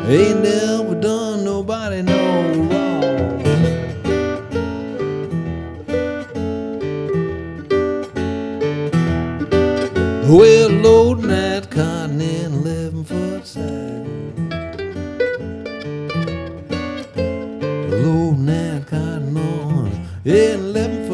Ain't never done nobody no wrong. Well, loading that cotton in 11-foot sack, loading that cotton on in 11